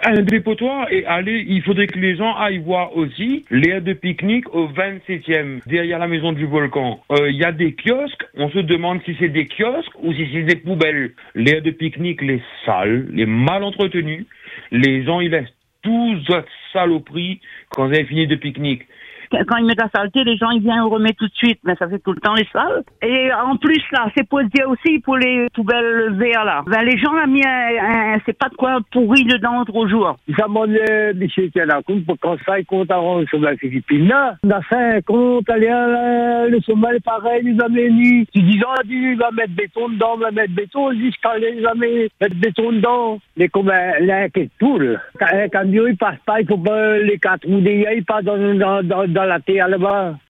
un dépotoir et aller, il faudrait que les gens aillent voir aussi l'aire de pique-nique au 27e, derrière la maison du volcan. Il y a des kiosques, on se demande si c'est des kiosques ou si c'est des poubelles. L'aire de pique-nique, les sales, les mal entretenues, les gens ils laissent tout cette saloperie quand ils ont fini de pique-nique. Quand ils mettent la saleté, les gens ils viennent remettre tout de suite, mais ça fait tout le temps les salles. Et en plus là, c'est pour dire aussi pour les poubelles vertes là. Ben, les gens ont mis c'est pas de quoi pourri dedans trop jours. Ça m'a dit, monsieur qui est là, pour qu'on s'aille compte avant sur la Philippine là. On a fait un compte, allez, le sommet pareil, ils ont mis. Tu dis, il va mettre béton dedans, va mettre béton, ils disent quand les amis mettre béton dedans. Mais comme là, qu'est-ce tout là. Un camion il passe pas, il faut pas les 4 roues des gars, ils passent dans la terre là-bas.